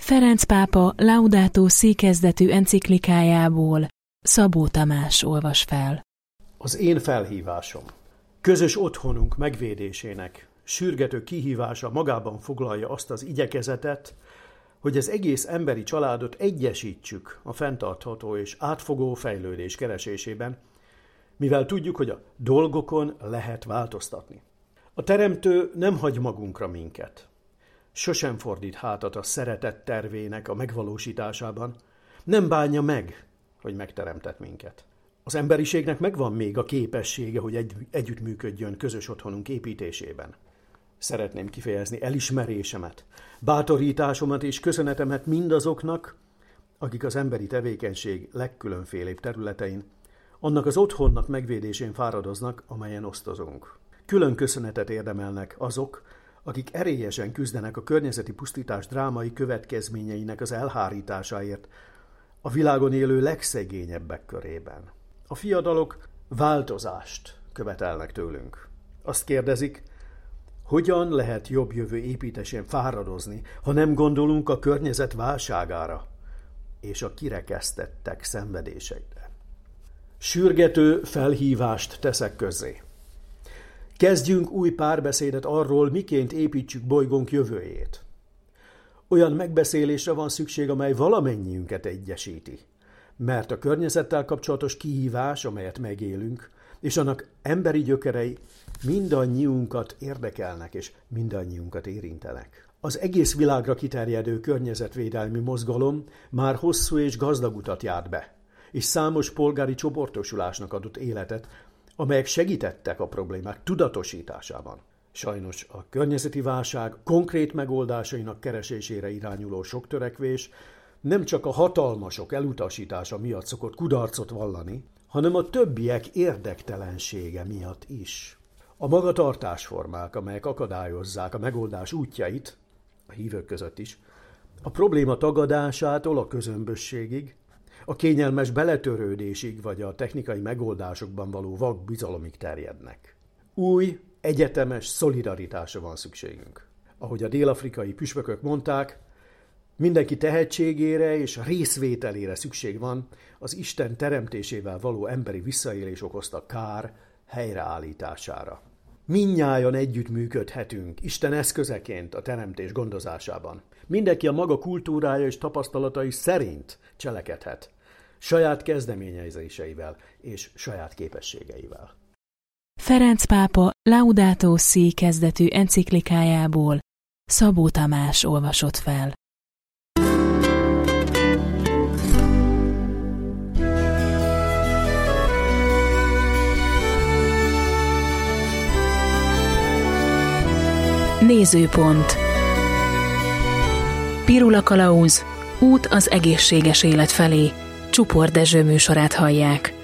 Ferenc pápa Laudato Si kezdetű enciklikájából Szabó Tamás olvas fel. Az én felhívásom. Közös otthonunk megvédésének sürgető kihívása magában foglalja azt az igyekezetet, hogy az egész emberi családot egyesítsük a fenntartható és átfogó fejlődés keresésében, mivel tudjuk, hogy a dolgokon lehet változtatni. A Teremtő nem hagy magunkra minket. Sosem fordít hátat a szeretet tervének a megvalósításában, nem bánja meg, hogy megteremtett minket. Az emberiségnek megvan még a képessége, hogy együttműködjön közös otthonunk építésében. Szeretném kifejezni elismerésemet, bátorításomat és köszönetemet mindazoknak, akik az emberi tevékenység legkülönfélébb területein, annak az otthonnak megvédésén fáradoznak, amelyen osztozunk. Külön köszönetet érdemelnek azok, akik erélyesen küzdenek a környezeti pusztítás drámai következményeinek az elhárításáért a világon élő legszegényebbek körében. A fiatalok változást követelnek tőlünk. Azt kérdezik, hogyan lehet jobb jövő építésén fáradozni, ha nem gondolunk a környezet válságára és a kirekesztettek szenvedéseire. Sürgető felhívást teszek közzé. Kezdjünk új párbeszédet arról, miként építsük bolygónk jövőjét. Olyan megbeszélésre van szükség, amely valamennyiünket egyesíti, mert a környezettel kapcsolatos kihívás, amelyet megélünk, és annak emberi gyökerei mindannyiunkat érdekelnek és mindannyiunkat érintenek. Az egész világra kiterjedő környezetvédelmi mozgalom már hosszú és gazdag utat járt be, és számos polgári csoportosulásnak adott életet, amelyek segítettek a problémák tudatosításában. Sajnos a környezeti válság konkrét megoldásainak keresésére irányuló sok törekvés nem csak a hatalmasok elutasítása miatt szokott kudarcot vallani, hanem a többiek érdektelensége miatt is. A magatartásformák, amelyek akadályozzák a megoldás útjait, a hívők között is, a probléma tagadásától a közömbösségig, a kényelmes beletörődésig vagy a technikai megoldásokban való vak bizalomig terjednek. Új, egyetemes szolidaritásra van szükségünk. Ahogy a dél-afrikai püspökök mondták, mindenki tehetségére és részvételére szükség van az Isten teremtésével való emberi visszaélés okozta kár helyreállítására. Mindnyájan együttműködhetünk Isten eszközeként a teremtés gondozásában. Mindenki a maga kultúrája és tapasztalatai szerint cselekedhet, saját kezdeményezéseivel és saját képességeivel. Ferenc pápa Laudato Si kezdetű enciklikájából Szabó Tamás olvasott fel. Nézőpont. Pirula Kalauz, út az egészséges élet felé. Csupor Dezső műsorát hallják.